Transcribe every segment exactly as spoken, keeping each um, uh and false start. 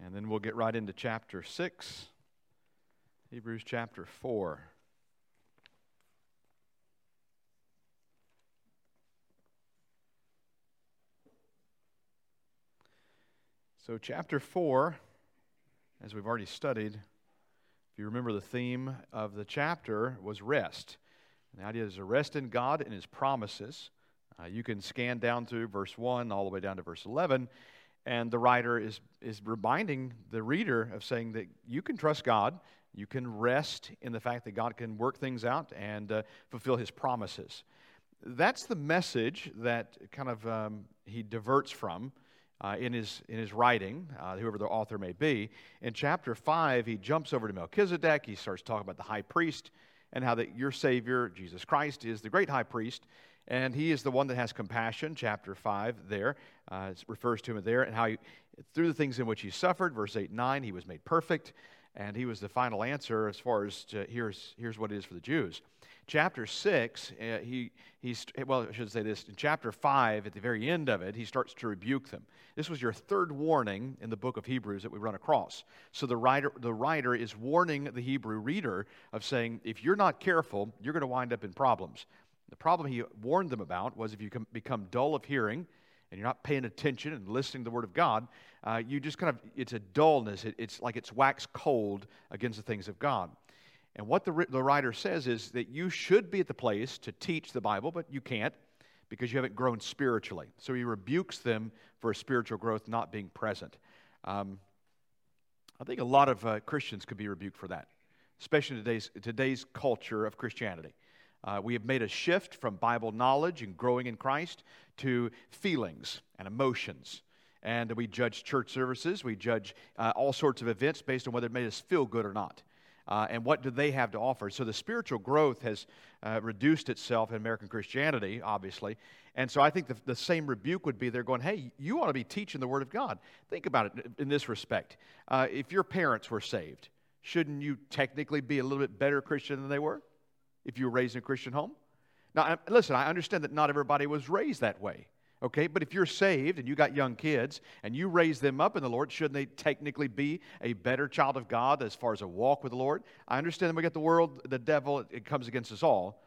And then we'll get right into chapter six, Hebrews chapter four. So chapter four, as we've already studied, if you remember the theme of the chapter was rest. And the idea is to rest in God and His promises. Uh, you can scan down through verse one all the way down to verse eleven, and the writer is, is reminding the reader of saying that you can trust God, you can rest in the fact that God can work things out and uh, fulfill His promises. That's the message that kind of um, he diverts from uh, in his in his writing, uh, whoever the author may be. In chapter five, he jumps over to Melchizedek. He starts talking about the high priest and how that your Savior, Jesus Christ, is the great high priest, and He is the one that has compassion. Chapter five there uh, it refers to Him there, and how he, through the things in which He suffered, verse eight and nine, He was made perfect, and He was the final answer as far as to, here's, here's what it is for the Jews. Chapter six, uh, he he's well, I should say this, in chapter five, at the very end of it, he starts to rebuke them. This was your third warning in the book of Hebrews that we run across. So the writer, the writer is warning the Hebrew reader of saying, if you're not careful, you're going to wind up in problems. The problem he warned them about was if you become dull of hearing and you're not paying attention and listening to the Word of God, uh, you just kind of, it's a dullness. It, it's like it's wax cold against the things of God. And what the, the writer says is that you should be at the place to teach the Bible, but you can't because you haven't grown spiritually. So he rebukes them for spiritual growth not being present. Um, I think a lot of uh, Christians could be rebuked for that, especially in today's, today's culture of Christianity. Uh, we have made a shift from Bible knowledge and growing in Christ to feelings and emotions. And we judge church services. We judge uh, all sorts of events based on whether it made us feel good or not. Uh, and what do they have to offer? So the spiritual growth has uh, reduced itself in American Christianity, obviously. And so I think the, the same rebuke would be they're going, hey, you ought to be teaching the Word of God. Think about it in this respect. Uh, if your parents were saved, shouldn't you technically be a little bit better Christian than they were if you were raised in a Christian home? Now, listen, I understand that not everybody was raised that way. Okay, but if you're saved and you got young kids and you raise them up in the Lord, shouldn't they technically be a better child of God as far as a walk with the Lord? I understand that we got the world, the devil, it comes against us all.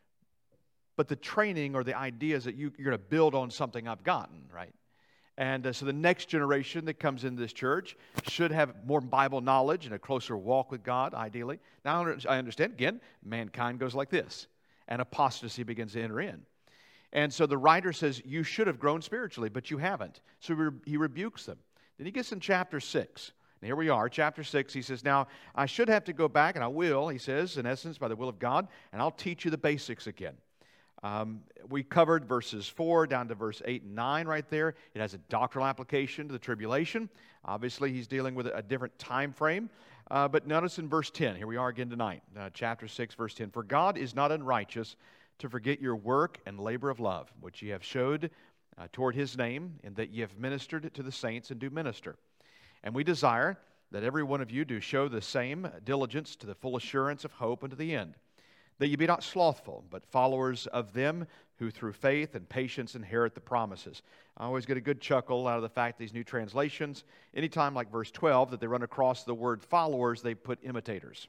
But the training or the idea is that you, you're going to build on something I've gotten, right? And uh, so the next generation that comes into this church should have more Bible knowledge and a closer walk with God, ideally. Now, I understand, again, mankind goes like this, and apostasy begins to enter in. And so the writer says, you should have grown spiritually, but you haven't. So he rebukes them. Then he gets in chapter six. And here we are, chapter six. He says, now, I should have to go back, and I will, he says, in essence, by the will of God, and I'll teach you the basics again. Um, we covered verses four down to verse eight and nine right there. It has a doctrinal application to the tribulation. Obviously, he's dealing with a different time frame. Uh, but notice in verse ten, here we are again tonight, uh, chapter six, verse ten. For God is not unrighteous to forget your work and labor of love, which ye have showed uh, toward His name, and that ye have ministered to the saints and do minister. And we desire that every one of you do show the same diligence to the full assurance of hope unto the end, that ye be not slothful, but followers of them who through faith and patience inherit the promises. I always get a good chuckle out of the fact these new translations, anytime like verse twelve, that they run across the word followers, they put imitators.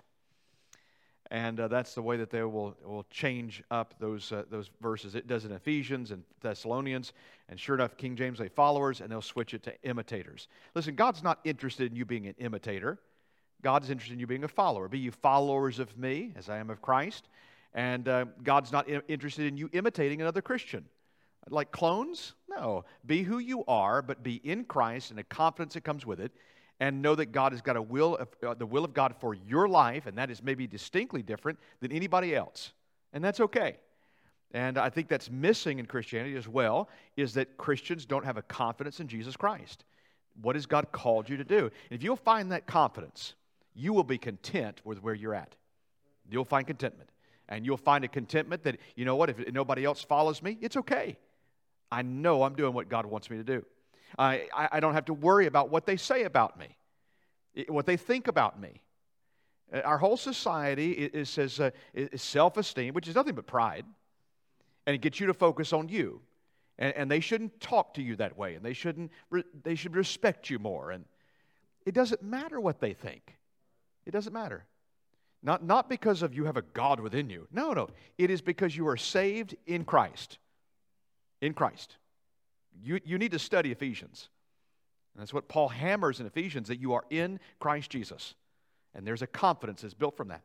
And uh, that's the way that they will, will change up those uh, those verses. It does in Ephesians and Thessalonians. And sure enough, King James say followers, and they'll switch it to imitators. Listen, God's not interested in you being an imitator. God is interested in you being a follower. Be you followers of me, as I am of Christ. And uh, God's not i- interested in you imitating another Christian. Like clones? No. Be who you are, but be in Christ and the confidence that comes with it. And know that God has got a will, of, uh, the will of God for your life, and that is maybe distinctly different than anybody else. And that's okay. And I think that's missing in Christianity as well, is that Christians don't have a confidence in Jesus Christ. What has God called you to do? And if you'll find that confidence, you will be content with where you're at. You'll find contentment. And you'll find a contentment that, you know what, if nobody else follows me, it's okay. I know I'm doing what God wants me to do. I, I don't have to worry about what they say about me, what they think about me. Our whole society is, says uh, is self-esteem, which is nothing but pride, and it gets you to focus on you. And, and they shouldn't talk to you that way, and they shouldn't. Re, they should respect you more. And It doesn't matter what they think. It doesn't matter. Not, not because of you have a God within you. No, no. It is because you are saved in Christ. In Christ. You, you need to study Ephesians. And that's what Paul hammers in Ephesians, that you are in Christ Jesus. And there's a confidence that's built from that.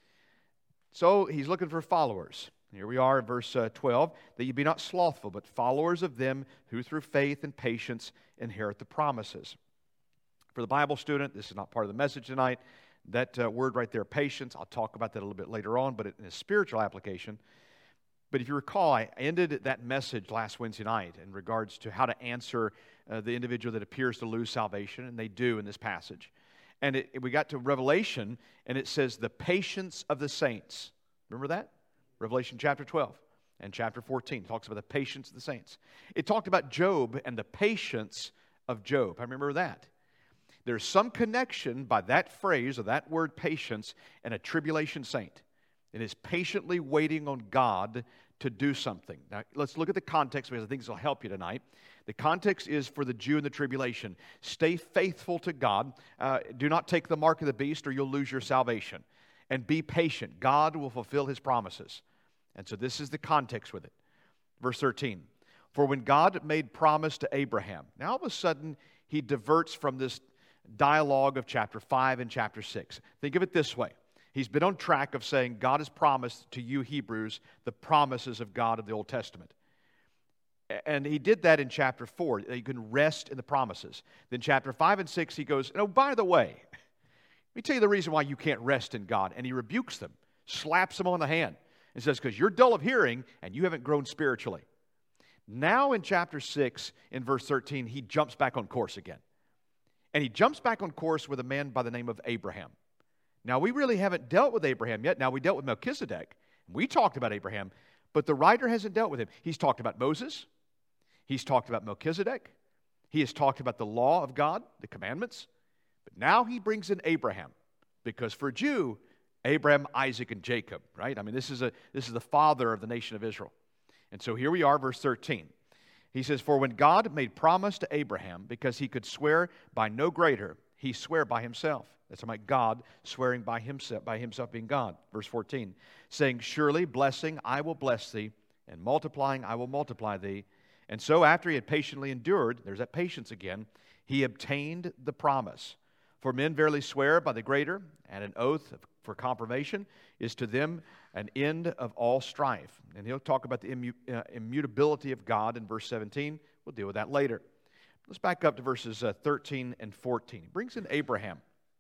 So he's looking for followers. Here we are in verse uh, twelve, that you be not slothful, but followers of them who through faith and patience inherit the promises. For the Bible student, this is not part of the message tonight. That uh, word right there, patience, I'll talk about that a little bit later on, but in a spiritual application. But if you recall, I ended that message last Wednesday night in regards to how to answer uh, the individual that appears to lose salvation, and they do in this passage. And it, it, we got to Revelation, and it says the patience of the saints. Remember that? Revelation chapter twelve and chapter fourteen talks about the patience of the saints. It talked about Job and the patience of Job. I remember that. There's some connection by that phrase or that word patience and a tribulation saint. It is patiently waiting on God to do something. Now, let's look at the context because I think this will help you tonight. The context is for the Jew in the tribulation. Stay faithful to God. Uh, do not take the mark of the beast or you'll lose your salvation. And be patient. God will fulfill His promises. And so this is the context with it. Verse thirteen. For when God made promise to Abraham, now all of a sudden he diverts from this dialogue of chapter five and chapter six. Think of it this way. He's been on track of saying God has promised to you Hebrews the promises of God of the Old Testament. And he did that in chapter four. You can rest in the promises. Then chapter five and six he goes, oh, by the way, let me tell you the reason why you can't rest in God. And he rebukes them, slaps them on the hand, and says, because you're dull of hearing and you haven't grown spiritually. Now in chapter six, in verse thirteen, he jumps back on course again. And he jumps back on course with a man by the name of Abraham. Now, we really haven't dealt with Abraham yet. Now, we dealt with Melchizedek. We talked about Abraham, but the writer hasn't dealt with him. He's talked about Moses. He's talked about Melchizedek. He has talked about the law of God, the commandments. But now he brings in Abraham, because for a Jew, Abraham, Isaac, and Jacob, right? I mean, this is, a, this is the father of the nation of Israel. And so here we are, verse thirteen. He says, for when God made promise to Abraham, because he could swear by no greater, he swore by himself. That's like God swearing by himself, by himself being God. Verse fourteen, saying, surely blessing I will bless thee, and multiplying I will multiply thee. And so after he had patiently endured, there's that patience again, he obtained the promise. For men verily swear by the greater, and an oath for confirmation is to them an end of all strife. And he'll talk about the immu- uh, immutability of God in verse seventeen. We'll deal with that later. Let's back up to verses uh, thirteen and fourteen. He brings in Abraham.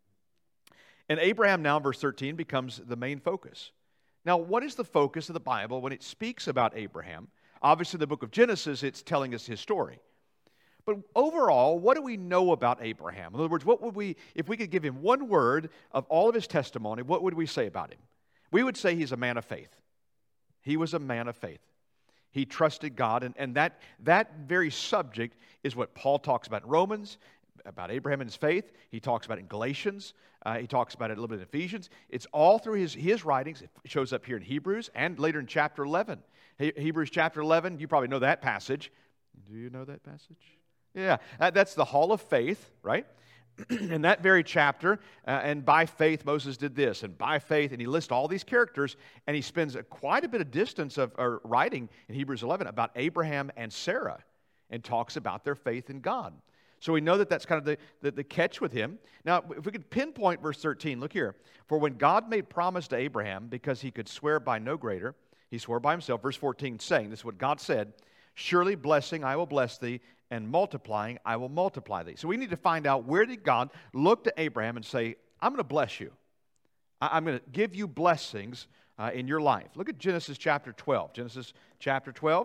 And Abraham now, in verse thirteen, becomes the main focus. Now, what is the focus of the Bible when it speaks about Abraham? Obviously, in the book of Genesis, it's telling us his story. But overall, what do we know about Abraham? In other words, what would we, if we could give him one word of all of his testimony, what would we say about him? We would say he's a man of faith. He was a man of faith. He trusted God, and, and that, that very subject is what Paul talks about in Romans, about Abraham and his faith. He talks about it in Galatians. Uh, he talks about it a little bit in Ephesians. It's all through his, his writings. It shows up here in Hebrews and later in chapter eleven. He, Hebrews chapter eleven, you probably know that passage. Do you know that passage? Yeah, that, that's the hall of faith, right? In that very chapter, uh, and by faith Moses did this, and by faith, and he lists all these characters, and he spends a, quite a bit of distance of uh, writing in Hebrews eleven about Abraham and Sarah, and talks about their faith in God. So we know that that's kind of the, the, the catch with him. Now, if we could pinpoint verse thirteen, look here. For when God made promise to Abraham, because he could swear by no greater, he swore by himself, verse fourteen, saying, this is what God said, surely blessing I will bless thee, and multiplying I will multiply thee. So we need to find out, where did God look to Abraham and say, I'm going to bless you. I'm going to give you blessings uh, in your life. Look at Genesis chapter twelve. Genesis chapter twelve.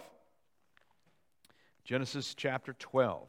Genesis chapter twelve.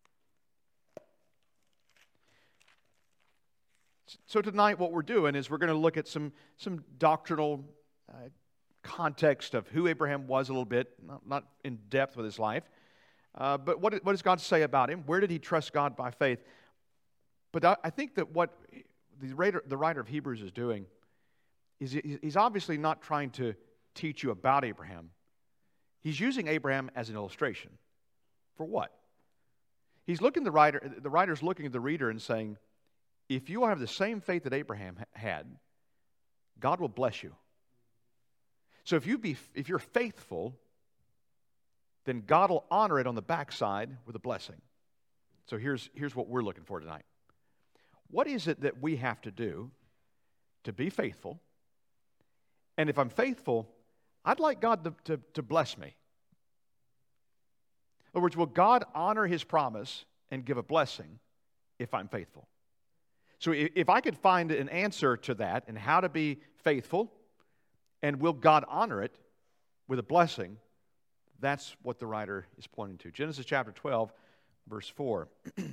So tonight what we're doing is we're going to look at some, some doctrinal uh, context of who Abraham was a little bit, not, not in depth with his life. Uh, but what, what does God say about him? Where did he trust God by faith? But I, I think that what the writer, the writer of Hebrews is doing is he, he's obviously not trying to teach you about Abraham. He's using Abraham as an illustration. For what? He's looking the writer, the writer's looking at the reader and saying, if you have the same faith that Abraham had, God will bless you. So if you be if you're faithful, then God will honor it on the backside with a blessing. So here's here's what we're looking for tonight. What is it that we have to do to be faithful? And if I'm faithful, I'd like God to, to, to bless me. In other words, will God honor His promise and give a blessing if I'm faithful? So if I could find an answer to that and how to be faithful, and will God honor it with a blessing, that's what the writer is pointing to. Genesis chapter twelve, verse four.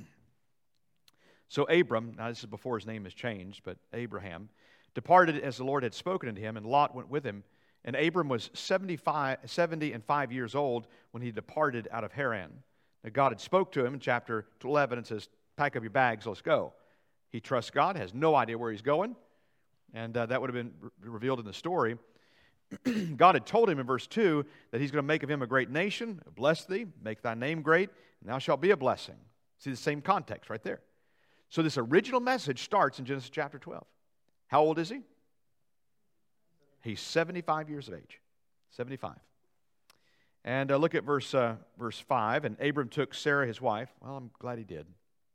So Abram, now this is before his name is changed, but Abraham, departed as the Lord had spoken unto him, and Lot went with him. And Abram was seventy-five, seventy and five years old when he departed out of Haran. Now God had spoke to him in chapter eleven and says, pack up your bags, let's go. He trusts God, has no idea where he's going, and uh, that would have been re- revealed in the story. God had told him in verse two that He's going to make of him a great nation, bless thee, make thy name great, and thou shalt be a blessing. See the same context right there. So this original message starts in Genesis chapter twelve. How old is he? He's seventy-five years of age. seventy-five. And uh, look at verse uh, verse five. And Abram took Sarah his wife. Well, I'm glad he did.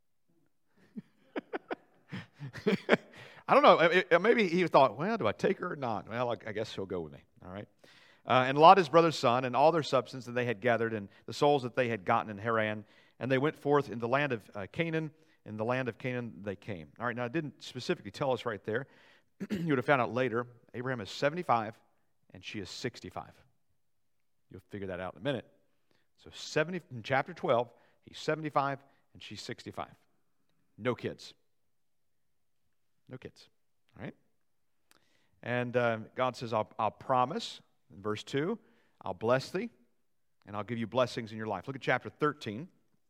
I don't know. Maybe he thought, well, do I take her or not? Well, I guess she'll go with me. All right. Uh, and Lot his brother's son, and all their substance that they had gathered, and the souls that they had gotten in Haran. And they went forth in the land of uh, Canaan. In the land of Canaan they came. All right. Now, it didn't specifically tell us right there. You would have found out later. Abraham is seventy-five, and she is sixty-five. You'll figure that out in a minute. So seventy in chapter twelve, he's seventy-five, and she's sixty-five. No kids. No kids. All right? And uh, God says, I'll, I'll promise, in verse two, I'll bless thee, and I'll give you blessings in your life. Look at chapter thirteen.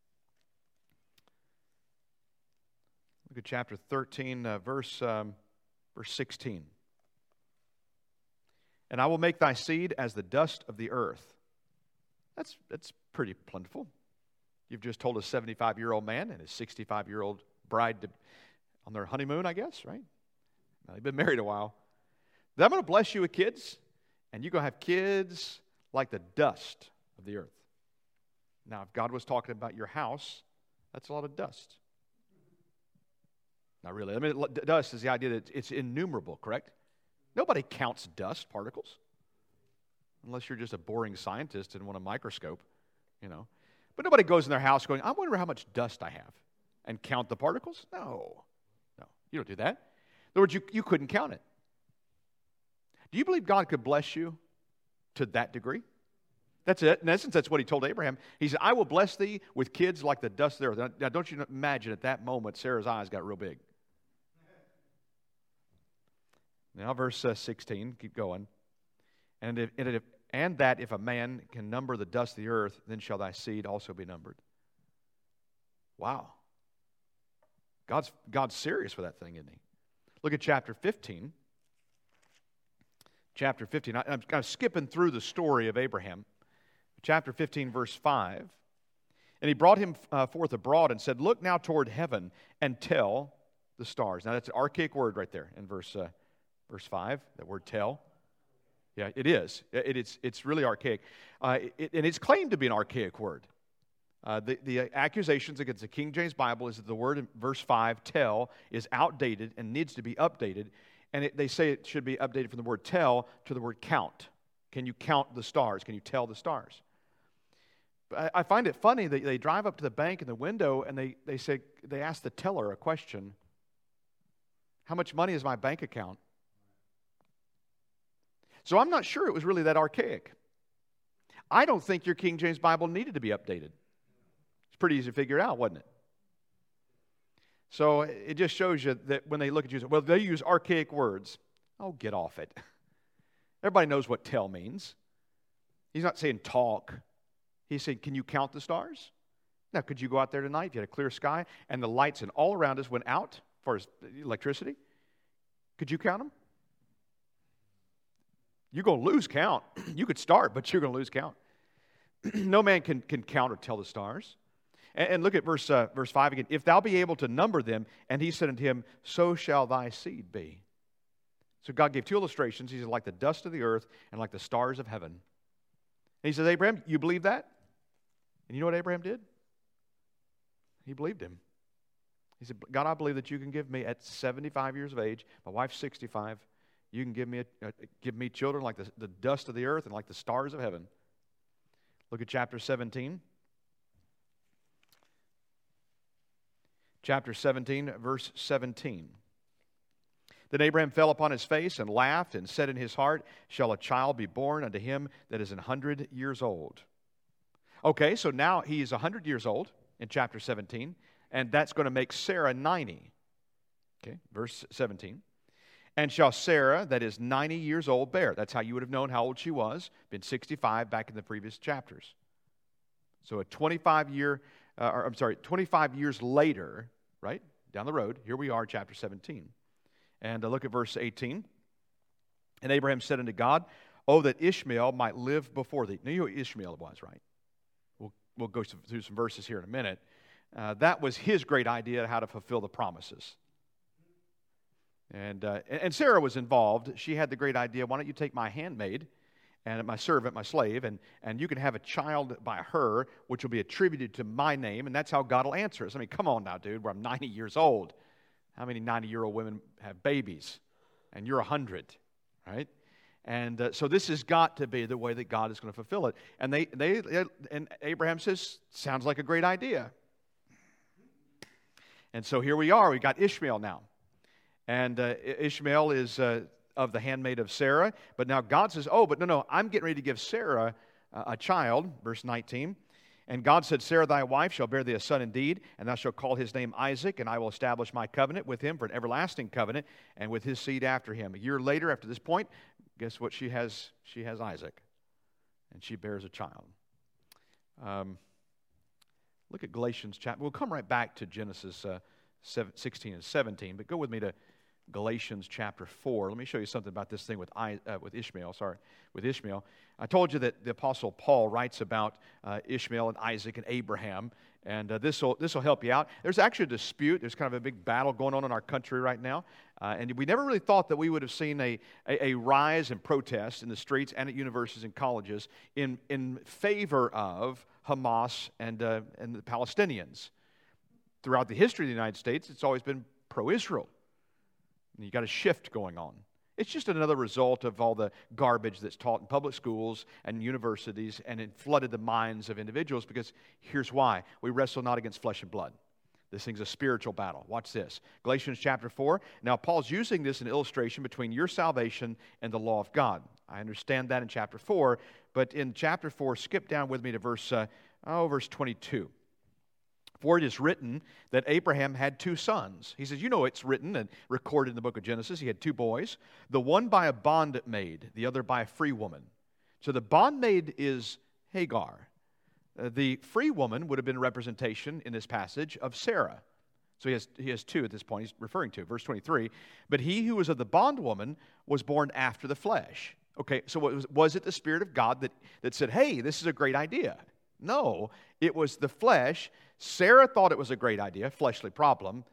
Look at chapter thirteen, uh, verse, um, verse sixteen. And I will make thy seed as the dust of the earth. That's, that's pretty plentiful. You've just told a seventy-five-year-old man and his sixty-five-year-old bride to, on their honeymoon, I guess, right? Now, they've been married a while. Then I'm going to bless you with kids, and you're going to have kids like the dust of the earth. Now, if God was talking about your house, that's a lot of dust. Not really. I mean, dust is the idea that it's innumerable, correct? Nobody counts dust particles, unless you're just a boring scientist and want a microscope, you know. But nobody goes in their house going, I wonder how much dust I have, and count the particles? No. No, you don't do that. In other words, you, you couldn't count it. Do you believe God could bless you to that degree? That's it. In essence, that's what He told Abraham. He said, I will bless thee with kids like the dust of the earth. Now, don't you imagine at that moment, Sarah's eyes got real big. Now, verse uh, sixteen, keep going. And, if, and, if, and that if a man can number the dust of the earth, then shall thy seed also be numbered. Wow. God's, God's serious with that thing, isn't He? Look at chapter fifteen. Chapter fifteen. I, I'm kind of skipping through the story of Abraham. Chapter fifteen, verse five. And he brought him uh, forth abroad and said, look now toward heaven and tell the stars. Now, that's an archaic word right there in verse uh, verse five, that word tell. Yeah, it is. It, it's, it's really archaic. Uh, it, and it's claimed to be an archaic word. Uh, the, the accusations against the King James Bible is that the word in verse five, tell, is outdated and needs to be updated. And it, they say it should be updated from the word tell to the word count. Can you count the stars? Can you tell the stars? But I, I find it funny that they drive up to the bank in the window and they, they say, they ask the teller a question. How much money is my bank account? So I'm not sure it was really that archaic. I don't think your King James Bible needed to be updated. It's pretty easy to figure out, wasn't it? So it just shows you that when they look at you, well, they use archaic words. Oh, get off it. Everybody knows what tell means. He's not saying talk. He's saying, can you count the stars? Now, could you go out there tonight if you had a clear sky and the lights and all around us went out as far as electricity? Could you count them? You're going to lose count. You could start, but you're going to lose count. No man can, can count or tell the stars. And, and look at verse, uh, verse five again. If thou be able to number them, and he said unto him, so shall thy seed be. So God gave two illustrations. He said, like the dust of the earth and like the stars of heaven. And he says, Abraham, you believe that? And you know what Abraham did? He believed him. He said, God, I believe that you can give me at seventy-five years of age, my wife's sixty-five, you can give me a, uh, give me children like the, the dust of the earth and like the stars of heaven. Look at chapter seventeen. Chapter seventeen, verse seventeen. Then Abraham fell upon his face and laughed and said in his heart, shall a child be born unto him that is an hundred years old? Okay, so now he is a hundred years old in chapter seventeen. And that's going to make Sarah ninety. Okay, verse seventeen. And shall Sarah, that is ninety years old, bear? That's how you would have known how old she was. Been sixty-five back in the previous chapters. So a twenty-five year, uh, or I'm sorry, twenty-five years later, right, down the road, here we are, chapter seventeen. And uh, look at verse eighteen. And Abraham said unto God, oh, that Ishmael might live before thee. Now you know who Ishmael was, right? We'll, we'll go through some verses here in a minute. Uh, that was his great idea how to fulfill the promises. And, uh, and Sarah was involved. She had the great idea, why don't you take my handmaid and my servant, my slave, and, and you can have a child by her, which will be attributed to my name, and that's how God will answer us. I mean, come on now, dude, where I'm ninety years old. How many ninety-year-old women have babies? And you're one hundred, right? And uh, so this has got to be the way that God is going to fulfill it. And they, they, and Abraham says, sounds like a great idea. And so here we are. We've got Ishmael now. And uh, Ishmael is uh, of the handmaid of Sarah. But now God says, oh, but no, no, I'm getting ready to give Sarah uh, a child. Verse nineteen. And God said, Sarah thy wife shall bear thee a son indeed, and thou shalt call his name Isaac, and I will establish my covenant with him for an everlasting covenant, and with his seed after him. A year later, after this point, guess what she has? She has Isaac. And she bears a child. Um Look at Galatians chapter. We'll come right back to Genesis uh, sixteen and seventeen, but go with me to Galatians chapter four. Let me show you something about this thing with I, uh, with Ishmael. Sorry, with Ishmael. I told you that the Apostle Paul writes about uh, Ishmael and Isaac and Abraham, and uh, this will this will help you out. There's actually a dispute. There's kind of a big battle going on in our country right now, uh, and we never really thought that we would have seen a, a, a rise in protest in the streets and at universities and colleges in in favor of Hamas and uh, and the Palestinians. Throughout the history of the United States, it's always been pro-Israel. And you got a shift going on. It's just another result of all the garbage that's taught in public schools and universities, and it flooded the minds of individuals because here's why. We wrestle not against flesh and blood. This thing's a spiritual battle. Watch this. Galatians chapter four. Now, Paul's using this in illustration between your salvation and the law of God. I understand that in chapter four, but in chapter four, skip down with me to verse, uh, oh, verse twenty-two. For it is written that Abraham had two sons. He says, you know it's written and recorded in the book of Genesis. He had two boys, the one by a bondmaid, the other by a free woman. So the bondmaid is Hagar. Uh, the free woman would have been a representation in this passage of Sarah. So he has, he has two at this point he's referring to. Verse twenty-three, but he who was of the bondwoman was born after the flesh. Okay, so was, was it the Spirit of God that, that said, hey, this is a great idea? No, it was the flesh. Sarah thought it was a great idea, fleshly problem.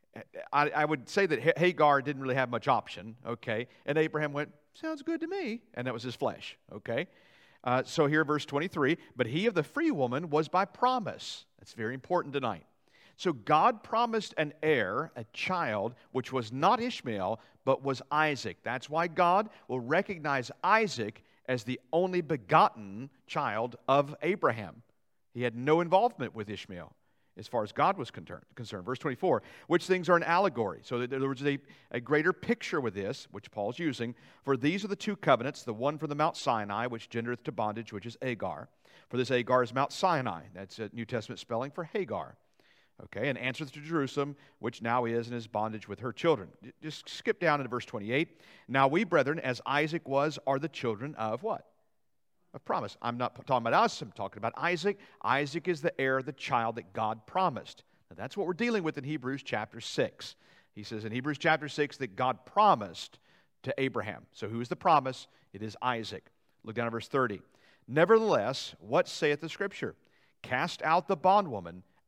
I, I would say that Hagar didn't really have much option, okay? And Abraham went, sounds good to me. And that was his flesh, okay? Uh, so here, verse twenty-three, but he of the free woman was by promise. That's very important tonight. So God promised an heir, a child, which was not Ishmael, but was Isaac. That's why God will recognize Isaac as the only begotten child of Abraham. He had no involvement with Ishmael as far as God was concerned. Verse twenty-four, which things are an allegory. So there was a, a greater picture with this, which Paul's using. For these are the two covenants, the one from the Mount Sinai, which gendereth to bondage, which is Agar. For this Agar is Mount Sinai. That's a New Testament spelling for Hagar. Okay, and answereth to Jerusalem, which now is in his bondage with her children. Just skip down into verse twenty-eight. Now we, brethren, as Isaac was, are the children of what? Of promise. I'm not talking about us. I'm talking about Isaac. Isaac is the heir, the child that God promised. Now that's what we're dealing with in Hebrews chapter six. He says in Hebrews chapter six that God promised to Abraham. So who is the promise? It is Isaac. Look down at verse thirty. Nevertheless, what saith the Scripture? Cast out the bondwoman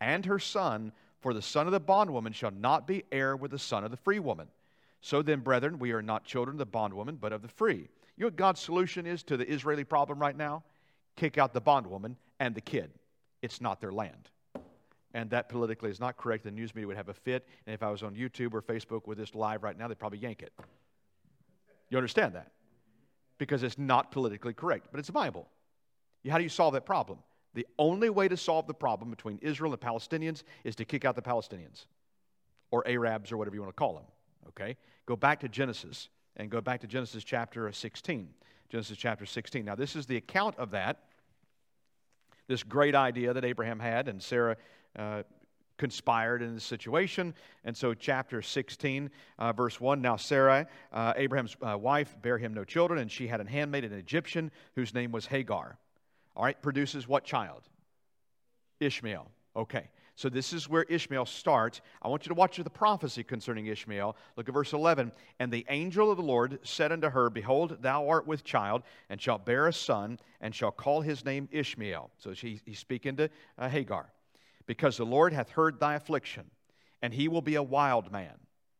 and her son, for the son of the bondwoman shall not be heir with the son of the free woman. So then, brethren, we are not children of the bondwoman, but of the free. You know what God's solution is to the Israeli problem right now? Kick out the bondwoman and the kid. It's not their land. And that politically is not correct. The news media would have a fit. And if I was on YouTube or Facebook with this live right now, they'd probably yank it. You understand that? Because it's not politically correct. But it's the Bible. How do you solve that problem? The only way to solve the problem between Israel and the Palestinians is to kick out the Palestinians. Or Arabs or whatever you want to call them. Okay? Go back to Genesis. And go back to Genesis chapter sixteen. Genesis chapter sixteen. Now this is the account of that. This great idea that Abraham had, and Sarah uh, conspired in this situation. And so chapter sixteen, uh, verse one, now Sarai, uh, Abraham's uh, wife, bare him no children, and she had an handmaid, an Egyptian, whose name was Hagar. All right, produces what child? Ishmael. Okay, so this is where Ishmael starts. I want you to watch the prophecy concerning Ishmael. Look at verse eleven. And the angel of the Lord said unto her, Behold, thou art with child, and shalt bear a son, and shall call his name Ishmael. So she, he's speaking to uh, Hagar. Because the Lord hath heard thy affliction, and he will be a wild man.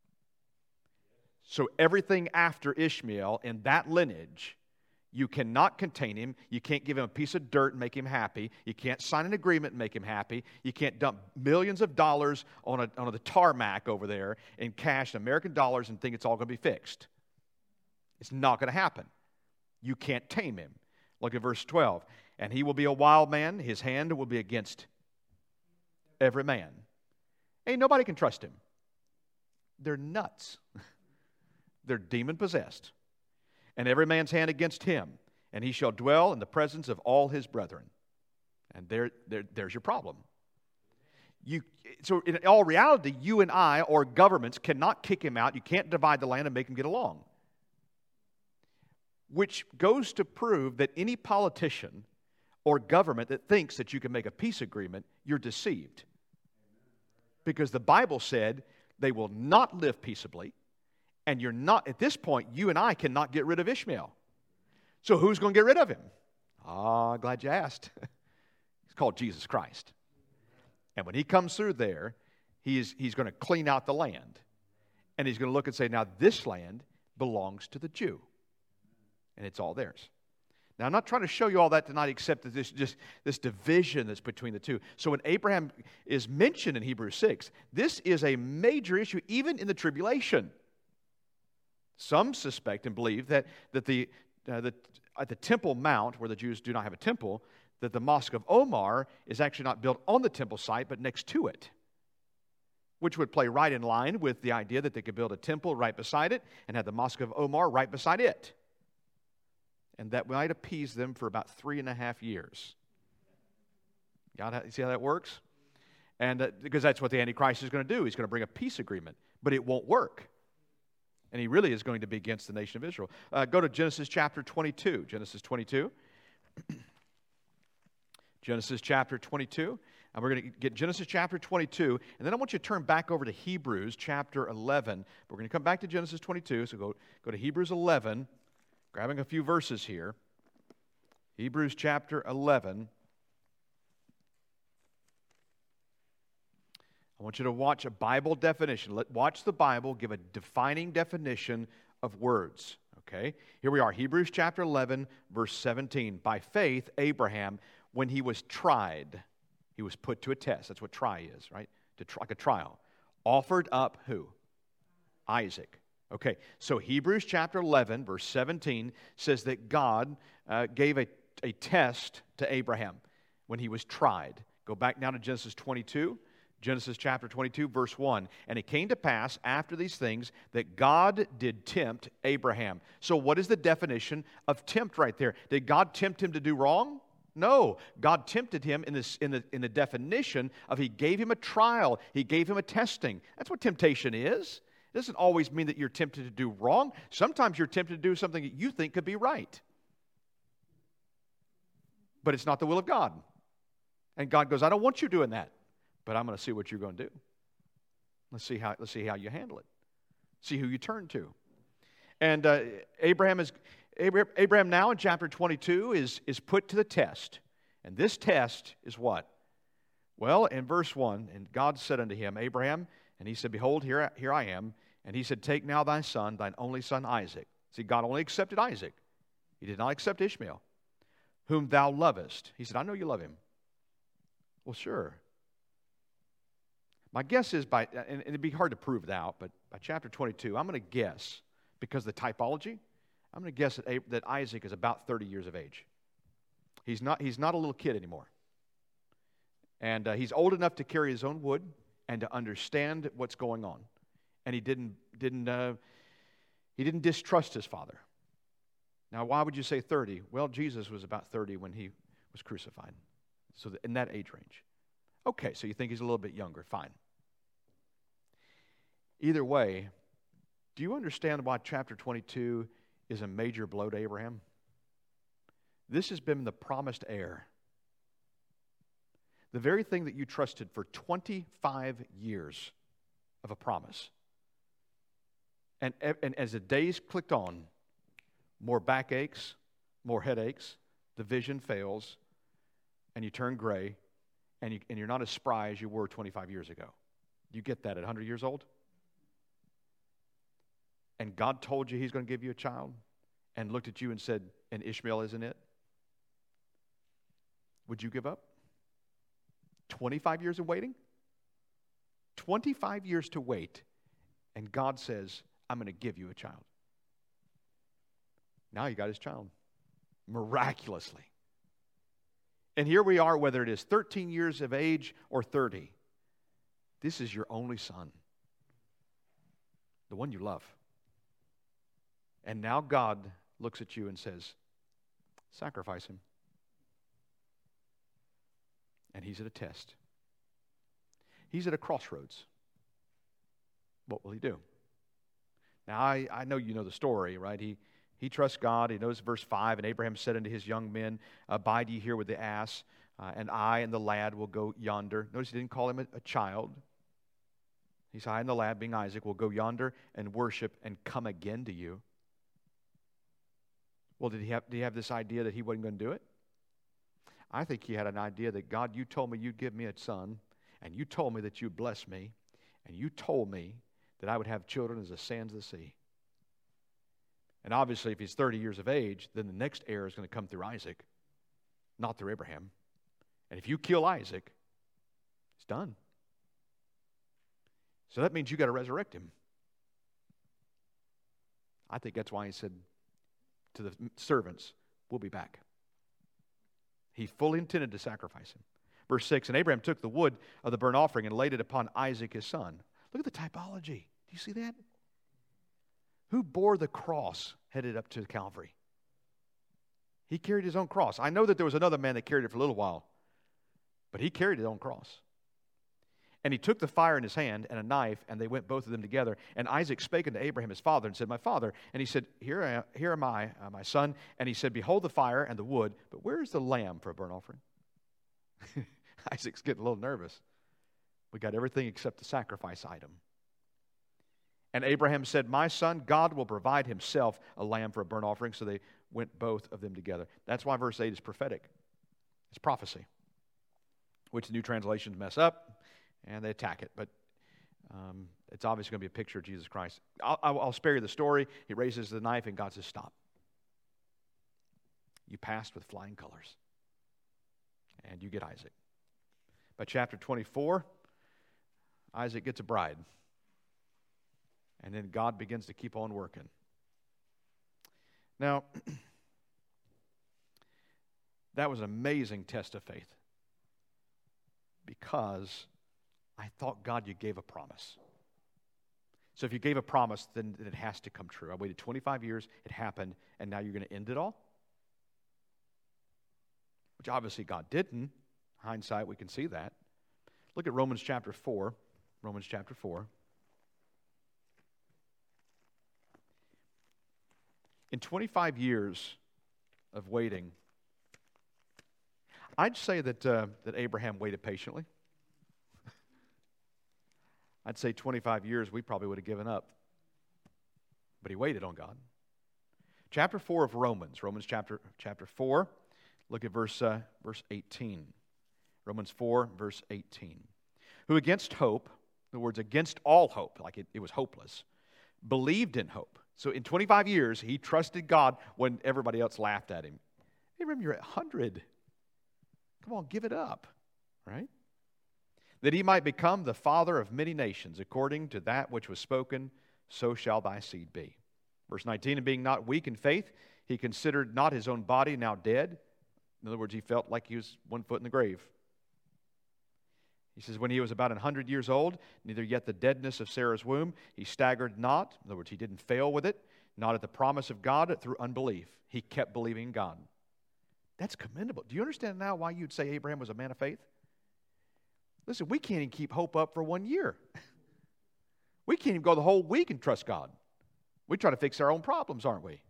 So everything after Ishmael in that lineage, you cannot contain him. You can't give him a piece of dirt and make him happy. You can't sign an agreement and make him happy. You can't dump millions of dollars on, a, on the tarmac over there in cash and American dollars and think it's all going to be fixed. It's not going to happen. You can't tame him. Look at verse twelve. And he will be a wild man. His hand will be against every man. Ain't nobody can trust him. They're nuts. They're demon-possessed. And every man's hand against him, and he shall dwell in the presence of all his brethren. And there, there, there's your problem. You, so in all reality, you and I or governments cannot kick him out. You can't divide the land and make him get along. Which goes to prove that any politician or government that thinks that you can make a peace agreement, you're deceived. Because the Bible said they will not live peaceably. And you're not, at this point, you and I cannot get rid of Ishmael. So who's going to get rid of him? Ah, glad you asked. It's called Jesus Christ. And when he comes through there, he's, he's going to clean out the land. And he's going to look and say, now this land belongs to the Jew. And it's all theirs. Now, I'm not trying to show you all that tonight, except that this just this division that's between the two. So when Abraham is mentioned in Hebrews six, this is a major issue, even in the tribulation. Some suspect and believe that, that the, uh, the, at the Temple Mount, where the Jews do not have a temple, that the Mosque of Omar is actually not built on the temple site, but next to it, which would play right in line with the idea that they could build a temple right beside it and have the Mosque of Omar right beside it. And that might appease them for about three and a half years. Got how, see how that works? And uh, because that's what the Antichrist is going to do. He's going to bring a peace agreement, but it won't work. And he really is going to be against the nation of Israel. Uh, go to Genesis chapter twenty-two. Genesis twenty-two. Genesis chapter twenty-two. And we're going to get Genesis chapter twenty-two. And then I want you to turn back over to Hebrews chapter eleven. We're going to come back to Genesis twenty-two. So go, go to Hebrews eleven. Grabbing a few verses here. Hebrews chapter eleven. I want you to watch a Bible definition. Let, watch the Bible give a defining definition of words. Okay? Here we are, Hebrews chapter eleven, verse seventeen. By faith, Abraham, when he was tried, he was put to a test. That's what try is, right? To try, like a trial. Offered up who? Isaac. Okay, so Hebrews chapter eleven, verse seventeen says that God uh, gave a, a test to Abraham when he was tried. Go back now to Genesis twenty-two. Genesis chapter twenty-two, verse one. And it came to pass after these things that God did tempt Abraham. So what is the definition of tempt right there? Did God tempt him to do wrong? No. God tempted him in, this, in, the, in the definition of he gave him a trial. He gave him a testing. That's what temptation is. It doesn't always mean that you're tempted to do wrong. Sometimes you're tempted to do something that you think could be right. But it's not the will of God. And God goes, I don't want you doing that. But I'm going to see what you're going to do. Let's see how, let's see how you handle it. See who you turn to. And uh, Abraham is Abraham now in chapter twenty-two is, is put to the test. And this test is what? Well, in verse one, and God said unto him, Abraham, and he said, Behold, here, here I am. And he said, Take now thy son, thine only son Isaac. See, God only accepted Isaac. He did not accept Ishmael, whom thou lovest. He said, I know you love him. Well, sure. My guess is by, and it'd be hard to prove that out, but by chapter twenty-two, I'm going to guess, because of the typology, I'm going to guess that, that Isaac is about thirty years of age. He's not, he's not a little kid anymore. And uh, he's old enough to carry his own wood and to understand what's going on. And he didn't, didn't, uh, he didn't distrust his father. Now, why would you say thirty? Well, Jesus was about thirty when he was crucified. So in that age range. Okay, so you think he's a little bit younger. Fine. Either way, do you understand why chapter twenty-two is a major blow to Abraham? This has been the promised heir. The very thing that you trusted for twenty-five years of a promise. And, and as the days clicked on, more backaches, more headaches, the vision fails, and you turn gray, and, you, and you're not as spry as you were twenty-five years ago. Do you get that at one hundred years old? And God told you he's going to give you a child, and looked at you and said, and Ishmael isn't it? Would you give up? twenty-five years of waiting? twenty-five years to wait, and God says, I'm going to give you a child. Now you got his child. Miraculously. And here we are, whether it is thirteen years of age or thirty. This is your only son. The one you love. And now God looks at you and says, sacrifice him. And he's at a test. He's at a crossroads. What will he do? Now, I, I know you know the story, right? He he trusts God. He knows verse five, and Abraham said unto his young men, Abide ye here with the ass, uh, and I and the lad will go yonder. Notice he didn't call him a, a child. He said, I and the lad, being Isaac, will go yonder and worship and come again to you. Well, did he have, did he have this idea that he wasn't going to do it? I think he had an idea that, God, you told me you'd give me a son, and you told me that you'd bless me, and you told me that I would have children as the sands of the sea. And obviously, if he's thirty years of age, then the next heir is going to come through Isaac, not through Abraham. And if you kill Isaac, it's done. So that means you got to resurrect him. I think that's why he said to the servants, we'll be back. He fully intended to sacrifice him. Verse six, and Abraham took the wood of the burnt offering and laid it upon Isaac his son. Look at the typology. Do you see that? Who bore the cross headed up to Calvary? He carried his own cross. I know that there was another man that carried it for a little while, but he carried his own cross. And he took the fire in his hand and a knife, and they went both of them together. And Isaac spake unto Abraham his father and said, My father. And he said, Here, I am, here am I, uh, my son. And he said, Behold the fire and the wood, but where is the lamb for a burnt offering? Isaac's getting a little nervous. We got everything except the sacrifice item. And Abraham said, My son, God will provide himself a lamb for a burnt offering. So they went both of them together. That's why verse eight is prophetic. It's prophecy, which the new translations mess up, and they attack it. But um, it's obviously going to be a picture of Jesus Christ. I'll, I'll spare you the story. He raises the knife, and God says, Stop. You passed with flying colors. And you get Isaac. By chapter twenty-four, Isaac gets a bride. And then God begins to keep on working. Now, that was an amazing test of faith. Because I thought, God, you gave a promise. So if you gave a promise, then it has to come true. I waited twenty-five years, it happened, and now you're going to end it all? Which obviously God didn't. Hindsight, we can see that. Look at Romans chapter four. Romans chapter four. In twenty-five years of waiting, I'd say that, uh, that Abraham waited patiently. I'd say twenty-five years, we probably would have given up. But he waited on God. Chapter four of Romans, Romans chapter, chapter four, look at verse, uh, verse eighteen. Romans four, verse eighteen. Who against hope, in other words, against all hope, like it, it was hopeless, believed in hope. So in twenty-five years, he trusted God when everybody else laughed at him. Hey, remember, you're at one hundred. Come on, give it up, right? That he might become the father of many nations, according to that which was spoken, so shall thy seed be. Verse nineteen, and being not weak in faith, he considered not his own body now dead. In other words, he felt like he was one foot in the grave. He says, when he was about a hundred years old, neither yet the deadness of Sarah's womb, he staggered not. In other words, he didn't fail with it, not at the promise of God through unbelief. He kept believing God. That's commendable. Do you understand now why you'd say Abraham was a man of faith? Listen, we can't even keep hope up for one year. We can't even go the whole week and trust God. We try to fix our own problems, aren't we?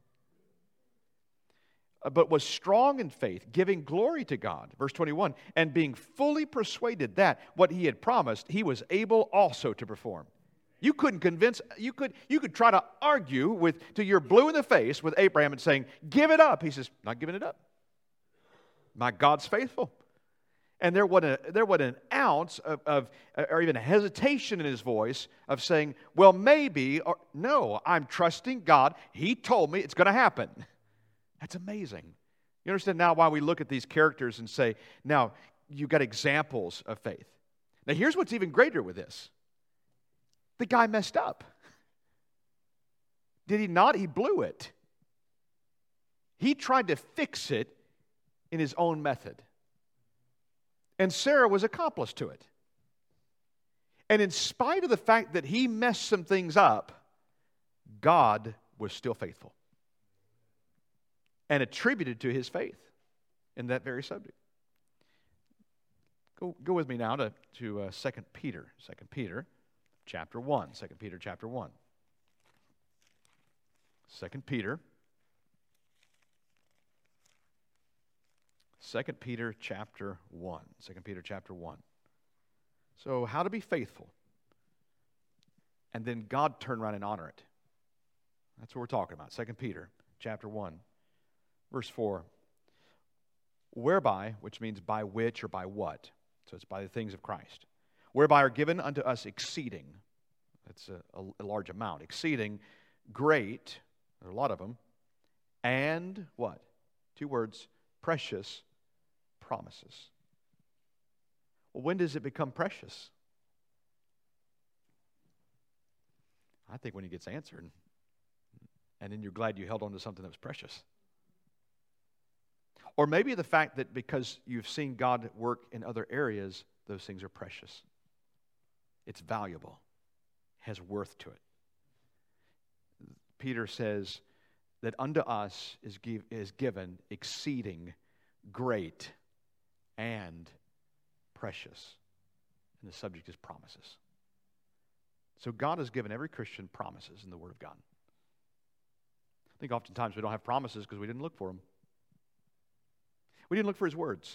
But was strong in faith, giving glory to God. Verse twenty-one, and being fully persuaded that what he had promised, he was able also to perform. You couldn't convince, you could, you could try to argue with, till you're blue in the face with Abraham and saying, give it up. He says, not giving it up. My God's faithful. And there wasn't, a, there wasn't an ounce of, of, or even a hesitation in his voice of saying, well, maybe, or no, I'm trusting God. He told me it's going to happen. That's amazing. You understand now why we look at these characters and say, now, you've got examples of faith. Now, here's what's even greater with this. The guy messed up. Did he not? He blew it. He tried to fix it in his own method. And Sarah was accomplice to it. And in spite of the fact that he messed some things up, God was still faithful and attributed to his faith in that very subject. Go, go with me now to, to uh, Second Peter. Second Peter chapter one. Second Peter chapter one. Second Peter. Second Peter chapter one. Second Peter chapter one. So how to be faithful. And then God turn around and honor it. That's what we're talking about. Second Peter chapter one. Verse four. Whereby, which means by which or by what. So it's by the things of Christ. Whereby are given unto us exceeding. That's a, a, a large amount. Exceeding great. There are a lot of them. And what? Two words. Precious promises. Well, when does it become precious? I think when it gets answered. And then you're glad you held on to something that was precious. Or maybe the fact that because you've seen God work in other areas, those things are precious. It's valuable. Has worth to it. Peter says that unto us is, give, is given exceeding great and precious. And the subject is promises. So God has given every Christian promises in the Word of God. I think oftentimes we don't have promises because we didn't look for them. We didn't look for His words.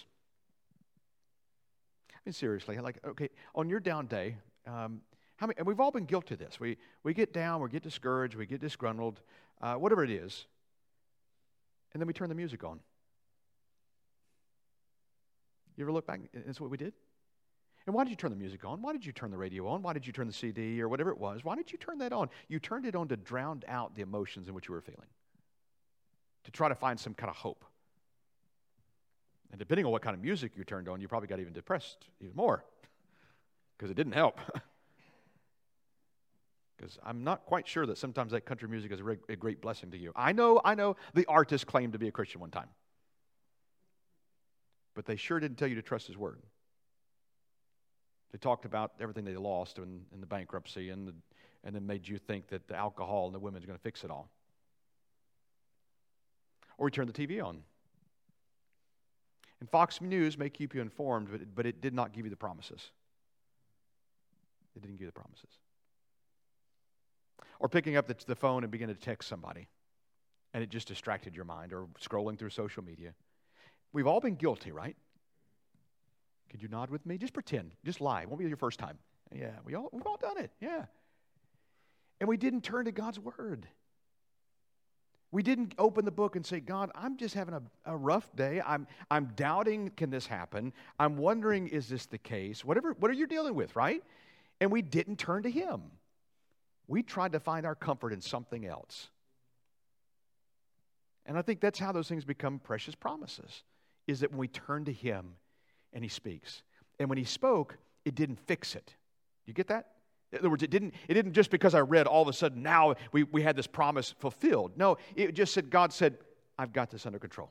I mean, seriously, like, okay, on your down day, um, how many, and we've all been guilty of this. We, we get down, we get discouraged, we get disgruntled, uh, whatever it is, and then we turn the music on. You ever look back, and that's what we did? And why did you turn the music on? Why did you turn the radio on? Why did you turn the C D or whatever it was? Why did you turn that on? You turned it on to drown out the emotions in which you were feeling, to try to find some kind of hope. And depending on what kind of music you turned on, you probably got even depressed even more because it didn't help. Because I'm not quite sure that sometimes that country music is a, re- a great blessing to you. I know, I know the artist claimed to be a Christian one time. But they sure didn't tell you to trust His Word. They talked about everything they lost in, in the bankruptcy and, the, and then made you think that the alcohol and the women's going to fix it all. Or we turned the T V on. And Fox News may keep you informed, but it, but it did not give you the promises. It didn't give you the promises. Or picking up the, the phone and beginning to text somebody, and it just distracted your mind, or scrolling through social media. We've all been guilty, right? Could you nod with me? Just pretend. Just lie. It won't be your first time. Yeah, we all, we've all done it. Yeah. And we didn't turn to God's Word. We didn't open the book and say, God, I'm just having a, a rough day. I'm, I'm doubting, can this happen? I'm wondering, is this the case? Whatever, what are you dealing with, right? And we didn't turn to Him. We tried to find our comfort in something else. And I think that's how those things become precious promises, is that when we turn to Him and He speaks. And when He spoke, it didn't fix it. You get that? In other words, it didn't, it didn't just because I read all of a sudden now we, we had this promise fulfilled. No, it just said, God said, I've got this under control.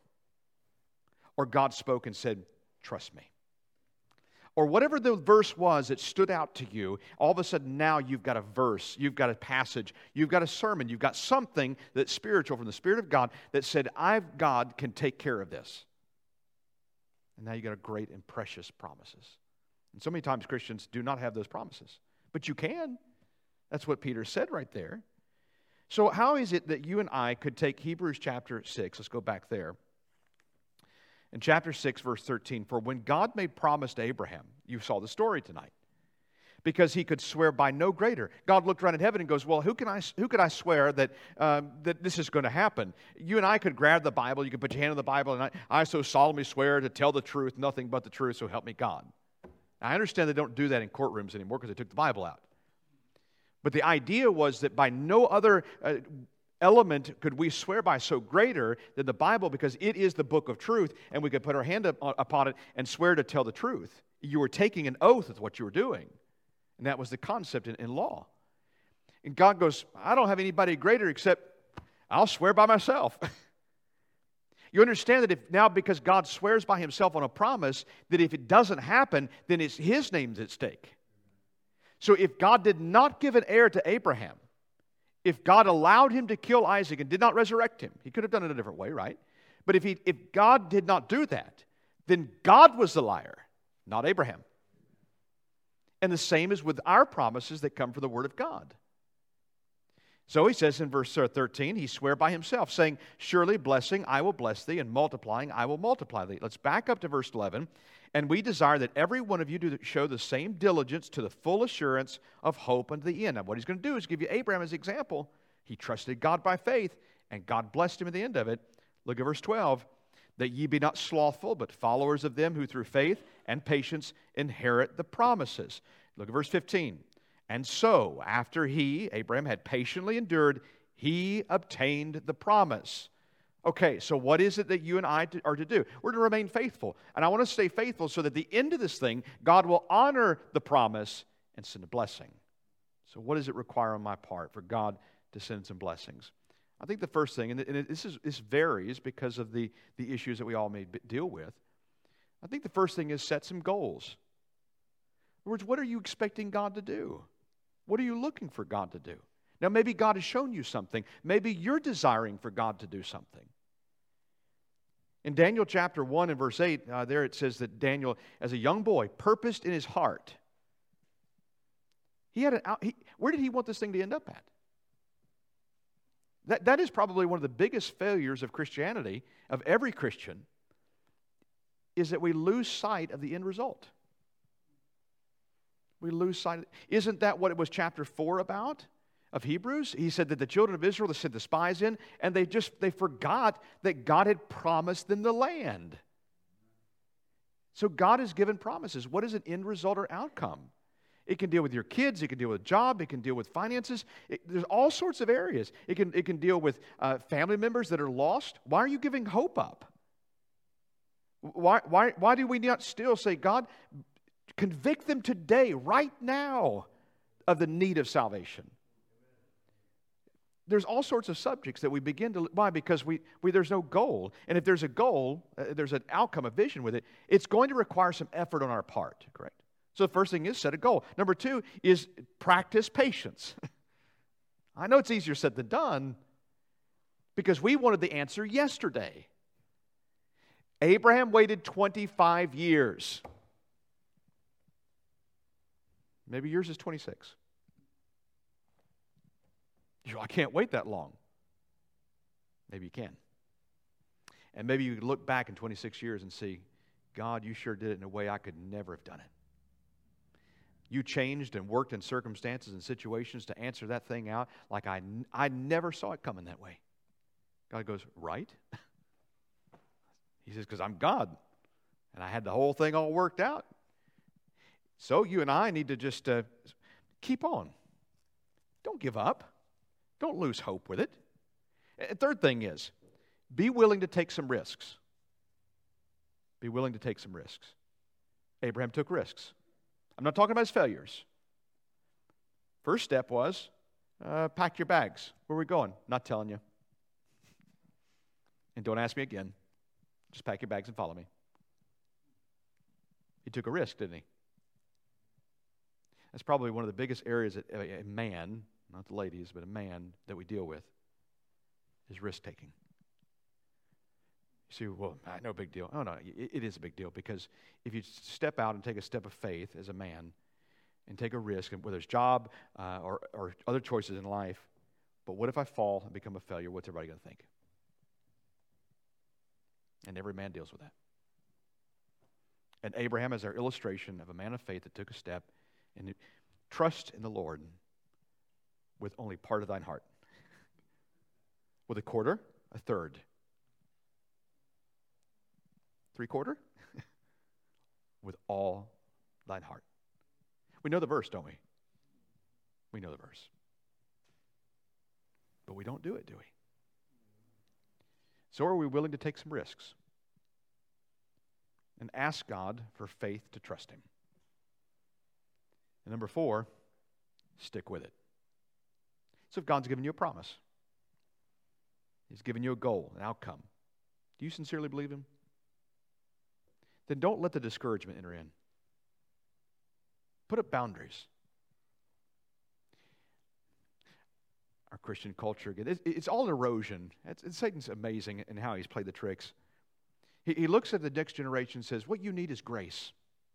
Or God spoke and said, trust me. Or whatever the verse was that stood out to you, all of a sudden now you've got a verse, you've got a passage, you've got a sermon, you've got something that's spiritual from the Spirit of God that said, I've, God can take care of this. And now you got a great and precious promises. And so many times Christians do not have those promises. But you can. That's what Peter said right there. So how is it that you and I could take Hebrews chapter six, let's go back there. In chapter six, verse thirteen, for when God made promise to Abraham, you saw the story tonight, because He could swear by no greater. God looked around at heaven and goes, well, who can I, who could I swear that, um, that this is going to happen? You and I could grab the Bible, you could put your hand on the Bible, and I, I so solemnly swear to tell the truth, nothing but the truth, so help me God. I understand they don't do that in courtrooms anymore because they took the Bible out. But the idea was that by no other uh, element could we swear by so greater than the Bible, because it is the book of truth, and we could put our hand up, uh, upon it and swear to tell the truth. You were taking an oath with what you were doing. And that was the concept in, in law. And God goes, I don't have anybody greater except I'll swear by myself. You understand that if now, because God swears by Himself on a promise, that if it doesn't happen, then it's His name's at stake. So if God did not give an heir to Abraham, if God allowed him to kill Isaac and did not resurrect him, He could have done it a different way, right? But if he, if God did not do that, then God was the liar, not Abraham. And the same is with our promises that come from the Word of God. So He says in verse thirteen, He sware by Himself, saying, surely blessing I will bless thee, and multiplying I will multiply thee. Let's back up to verse eleven. And we desire that every one of you do show the same diligence to the full assurance of hope unto the end. Now what He's going to do is give you Abraham as example. He trusted God by faith, and God blessed him at the end of it. Look at verse twelve. That ye be not slothful, but followers of them who through faith and patience inherit the promises. Look at verse fifteen. And so, after he, Abraham, had patiently endured, he obtained the promise. Okay, so what is it that you and I are to do? We're to remain faithful. And I want to stay faithful so that at the end of this thing, God will honor the promise and send a blessing. So what does it require on my part for God to send some blessings? I think the first thing, and this is this varies because of the, the issues that we all may deal with. I think the first thing is set some goals. In other words, what are you expecting God to do? What are you looking for God to do? Now, maybe God has shown you something. Maybe you're desiring for God to do something. In Daniel chapter one and verse eight, uh, there it says that Daniel, as a young boy, purposed in his heart. He had an out, he, where did he want this thing to end up at? That, that is probably one of the biggest failures of Christianity, of every Christian, is that we lose sight of the end result. We lose sight of it. Isn't that what it was chapter four about of Hebrews? He said that the children of Israel, they sent the spies in, and they just, they forgot that God had promised them the land. So God has given promises. What is an end result or outcome? It can deal with your kids. It can deal with job. It can deal with finances. It, there's all sorts of areas. It can, it can deal with uh, family members that are lost. Why are you giving hope up? Why, why, why do we not still say, God, convict them today, right now, of the need of salvation? There's all sorts of subjects that we begin to, why? Because we, we there's no goal. And if there's a goal, uh, there's an outcome, a vision with it, it's going to require some effort on our part, correct? So the first thing is set a goal. Number two is practice patience. I know it's easier said than done because we wanted the answer yesterday. Abraham waited twenty-five years. Maybe yours is twenty-six. You know, I can't wait that long. Maybe you can. And maybe you could look back in twenty-six years and see, God, you sure did it in a way I could never have done it. You changed and worked in circumstances and situations to answer that thing out like I, I never saw it coming that way. God goes, right? He says, because I'm God, and I had the whole thing all worked out. So you and I need to just uh, keep on. Don't give up. Don't lose hope with it. And third thing is, be willing to take some risks. Be willing to take some risks. Abraham took risks. I'm not talking about his failures. First step was, uh, pack your bags. Where are we going? Not telling you. And don't ask me again. Just pack your bags and follow me. He took a risk, didn't he? That's probably one of the biggest areas that a man, not the ladies, but a man that we deal with, is risk-taking. You see, well, no big deal. Oh, no, it, it is a big deal, because if you step out and take a step of faith as a man and take a risk, whether it's job uh, or, or other choices in life, but what if I fall and become a failure? What's everybody going to think? And every man deals with that. And Abraham is our illustration of a man of faith that took a step and trust in the Lord with only part of thine heart. With a quarter, a third. Three quarter? With all thine heart. We know the verse, don't we? We know the verse. But we don't do it, do we? So are we willing to take some risks and ask God for faith to trust Him? And number four, stick with it. So if God's given you a promise, He's given you a goal, an outcome, do you sincerely believe Him? Then don't let the discouragement enter in. Put up boundaries. Our Christian culture, again, it's, it's all erosion. It's, it's Satan's amazing in how he's played the tricks. He, he looks at the next generation and says, what you need is grace.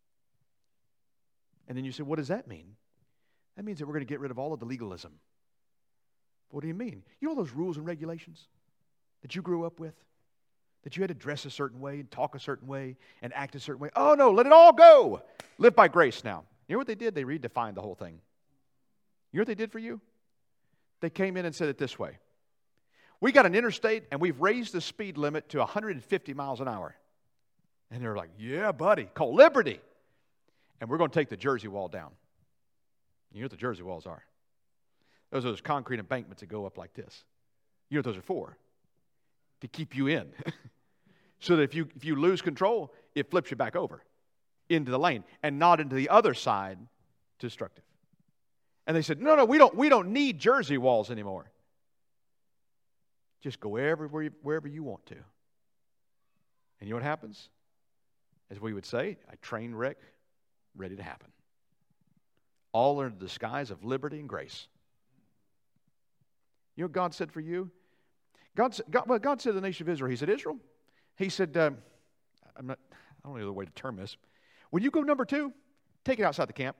And then you say, what does that mean? That means that we're going to get rid of all of the legalism. What do you mean? You know all those rules and regulations that you grew up with? That you had to dress a certain way and talk a certain way and act a certain way? Oh no, let it all go. Live by grace now. You know what they did? They redefined the whole thing. You know what they did for you? They came in and said it this way. We got an interstate and we've raised the speed limit to one hundred fifty miles an hour. And they're like, yeah, buddy, called Liberty. And we're going to take the Jersey Wall down. You know what the Jersey Walls are? Those are those concrete embankments that go up like this. You know what those are for? To keep you in. So that if you if you lose control, it flips you back over into the lane and not into the other side, destructive. And they said, no, no, we don't, we don't need Jersey walls anymore. Just go wherever, wherever you want to. And you know what happens? As we would say, a train wreck ready to happen. All under the disguise of liberty and grace. You know what God said for you? God, God, well, God said to the nation of Israel, He said, Israel, He said, uh, I'm not, I don't know the way to term this. When you go number two, take it outside the camp.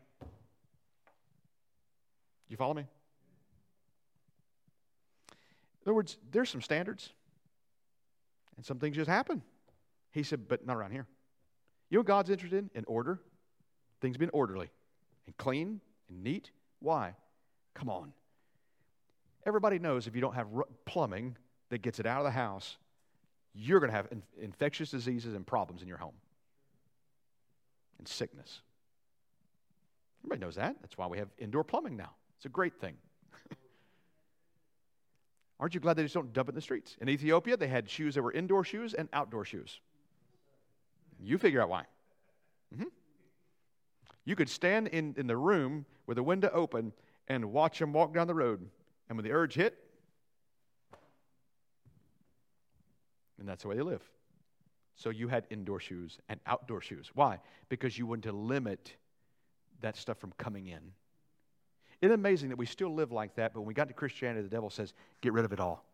You follow me? In other words, there's some standards. And some things just happen. He said, but not around here. You know what God's interested in? In order. Things being orderly and clean and neat. Why? Come on. Everybody knows if you don't have plumbing that gets it out of the house, you're going to have in- infectious diseases and problems in your home. And sickness. Everybody knows that. That's why we have indoor plumbing now. It's a great thing. Aren't you glad they just don't dump it in the streets? In Ethiopia, they had shoes that were indoor shoes and outdoor shoes. You figure out why. Mm-hmm. You could stand in, in the room with the window open and watch them walk down the road. And when the urge hit, and that's the way they live. So you had indoor shoes and outdoor shoes. Why? Because you wanted to limit that stuff from coming in. Isn't it amazing that we still live like that, but when we got to Christianity, the devil says, get rid of it all.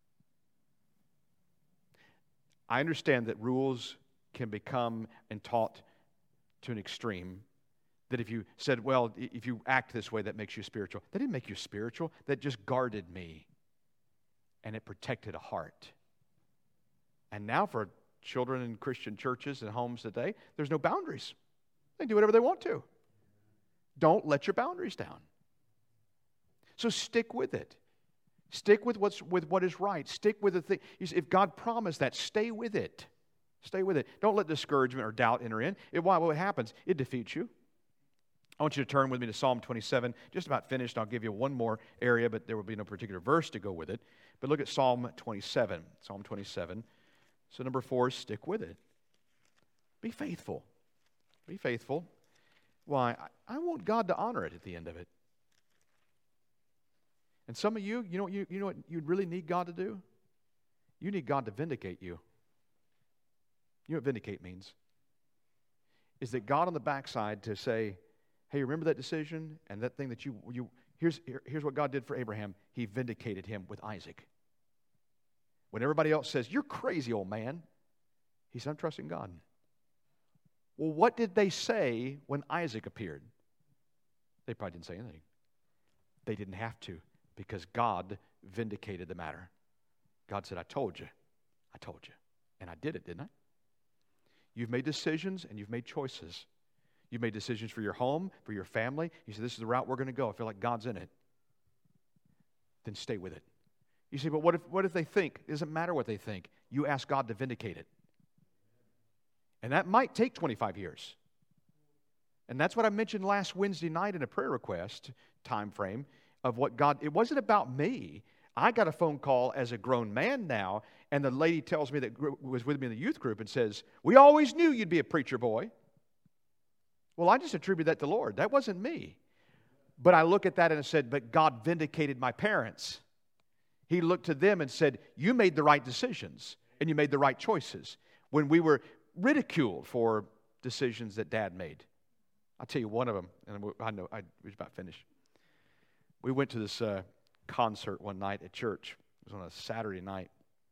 I understand that rules can become and taught to an extreme. That if you said, well, if you act this way, that makes you spiritual. That didn't make you spiritual. That just guarded me. And it protected a heart. And now for children in Christian churches and homes today, there's no boundaries. They can do whatever they want to. Don't let your boundaries down. So stick with it. Stick with what's with what is right. Stick with the thing. You see, if God promised that, stay with it. Stay with it. Don't let discouragement or doubt enter in. It, why, what happens? It defeats you. I want you to turn with me to Psalm twenty-seven. Just about finished. I'll give you one more area, but there will be no particular verse to go with it. But look at Psalm twenty-seven. Psalm twenty-seven. So number four is stick with it. Be faithful. Be faithful. Why? I, I want God to honor it at the end of it. And some of you, you know, you, you know what you really need God to do? You need God to vindicate you. You know what vindicate means? Is that God on the backside to say, hey, remember that decision and that thing that you, you here's, here, here's what God did for Abraham. He vindicated him with Isaac. When everybody else says, you're crazy, old man, he said, I'm trusting God. Well, what did they say when Isaac appeared? They probably didn't say anything. They didn't have to, because God vindicated the matter. God said, I told you. I told you. And I did it, didn't I? You've made decisions and you've made choices. You've made decisions for your home, for your family. You say, this is the route we're going to go. I feel like God's in it. Then stay with it. You say, but what if, what if they think? It doesn't matter what they think. You ask God to vindicate it. And that might take twenty-five years. And that's what I mentioned last Wednesday night in a prayer request time frame of what God, it wasn't about me. I got a phone call as a grown man now, and the lady tells me that was with me in the youth group and says, we always knew you'd be a preacher boy. Well, I just attribute that to the Lord. That wasn't me. But I look at that and I said, but God vindicated my parents. He looked to them and said, you made the right decisions, and you made the right choices when we were ridiculed for decisions that Dad made. I'll tell you one of them, and I know I was about finished. We went to this uh, concert one night at church. It was on a Saturday night.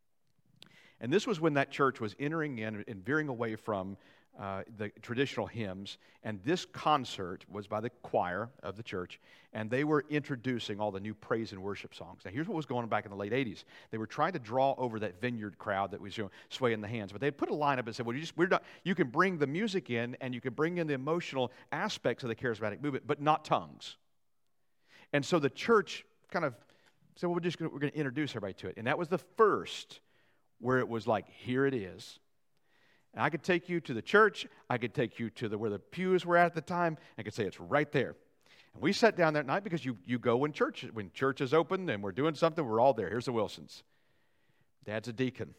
And this was when that church was entering in and veering away from uh, the traditional hymns. And this concert was by the choir of the church. And they were introducing all the new praise and worship songs. Now, here's what was going on back in the late eighties. They were trying to draw over that vineyard crowd that was, you know, swaying the hands. But they had put a line up and said, well, you, just, we're not, you can bring the music in and you can bring in the emotional aspects of the charismatic movement, but not tongues. And so the church kind of said, well, we're just gonna, we're going to introduce everybody to it. And that was the first where it was like, here it is. And I could take you to the church. I could take you to the where the pews were at the time. I could say it's right there. And we sat down that night because you, you go when church, when church is open and we're doing something, we're all there. Here's the Wilsons. Dad's a deacon.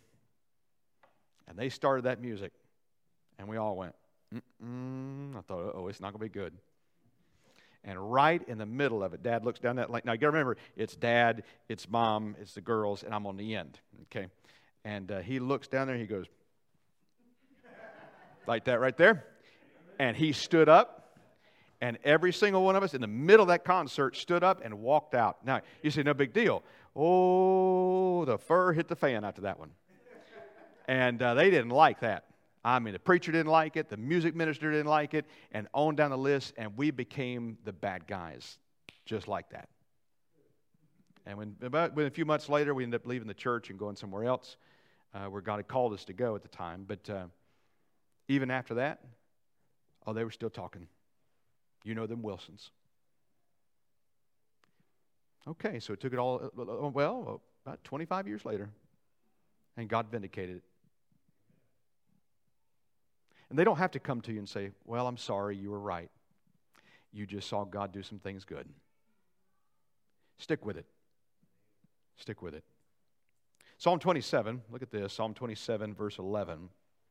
And they started that music. And we all went, mm-mm. I thought, oh, it's not going to be good. And right in the middle of it, Dad looks down that lane. Now, you got to remember, it's Dad, it's Mom, it's the girls, and I'm on the end, okay? And uh, he looks down there, and he goes, like that right there. And he stood up, and every single one of us in the middle of that concert stood up and walked out. Now, you say, no big deal. Oh, the fur hit the fan after that one. And uh, they didn't like that. I mean, the preacher didn't like it, the music minister didn't like it, and on down the list, and we became the bad guys, just like that. And when about when a few months later, we ended up leaving the church and going somewhere else, uh, where God had called us to go at the time. But uh, even after that, oh, they were still talking. You know them Wilsons. Okay, so it took it all, well, about twenty-five years later, and God vindicated it. And they don't have to come to you and say, well, I'm sorry, you were right. You just saw God do some things good. Stick with it. Stick with it. Psalm twenty-seven, look at this, Psalm twenty-seven, verse eleven.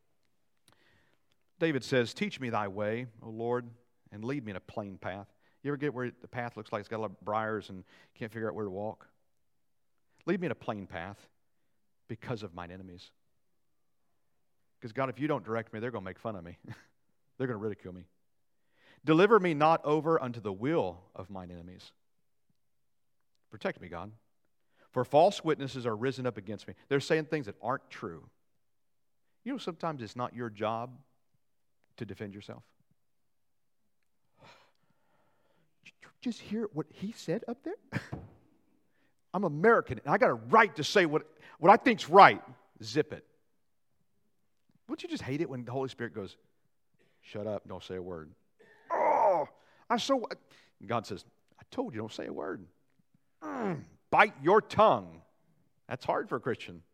David says, teach me thy way, O Lord, and lead me in a plain path. You ever get where the path looks like it's got a lot of briars and can't figure out where to walk? Lead me in a plain path because of mine enemies. Because, God, if you don't direct me, they're going to make fun of me. They're going to ridicule me. Deliver me not over unto the will of mine enemies. Protect me, God. For false witnesses are risen up against me. They're saying things that aren't true. You know, sometimes it's not your job to defend yourself. Did you just hear what he said up there? I'm American, and I got a right to say what, what I think's right. Zip it. Wouldn't you just hate it when the Holy Spirit goes, shut up, don't say a word? Oh, I so. God says, I told you, don't say a word. Mm, bite your tongue. That's hard for a Christian.